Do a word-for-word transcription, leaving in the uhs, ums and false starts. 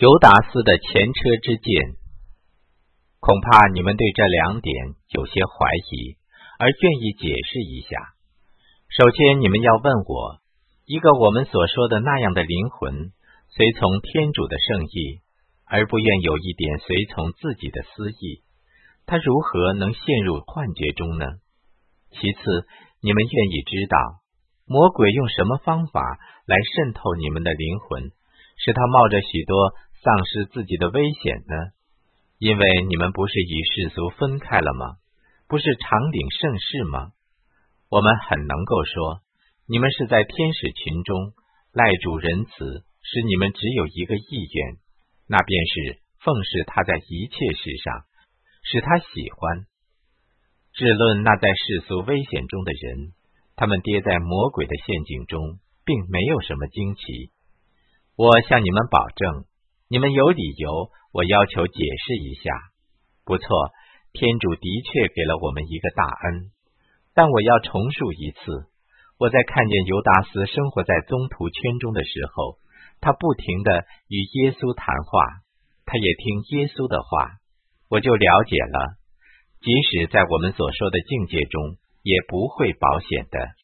尤达斯的前车之鉴，恐怕你们对这两点有些怀疑，而愿意解释一下。首先，你们要问我，一个我们所说的那样的灵魂，随从天主的圣意，而不愿有一点随从自己的私意，他如何能陷入幻觉中呢？其次，你们愿意知道，魔鬼用什么方法来渗透你们的灵魂，使他冒着许多丧失自己的危险呢？因为你们不是与世俗分开了吗？不是常领圣事吗？我们很能够说，你们是在天使群中赖主仁慈，使你们只有一个意愿，那便是奉侍他在一切事上，使他喜欢。至论那在世俗危险中的人，他们跌在魔鬼的陷阱中，并没有什么惊奇。我向你们保证，你们有理由，我要求解释一下。不错，天主的确给了我们一个大恩，但我要重述一次，我在看见尤达斯生活在宗徒圈中的时候，他不停地与耶稣谈话，他也听耶稣的话，我就了解了，即使在我们所说的境界中，也不会保险的。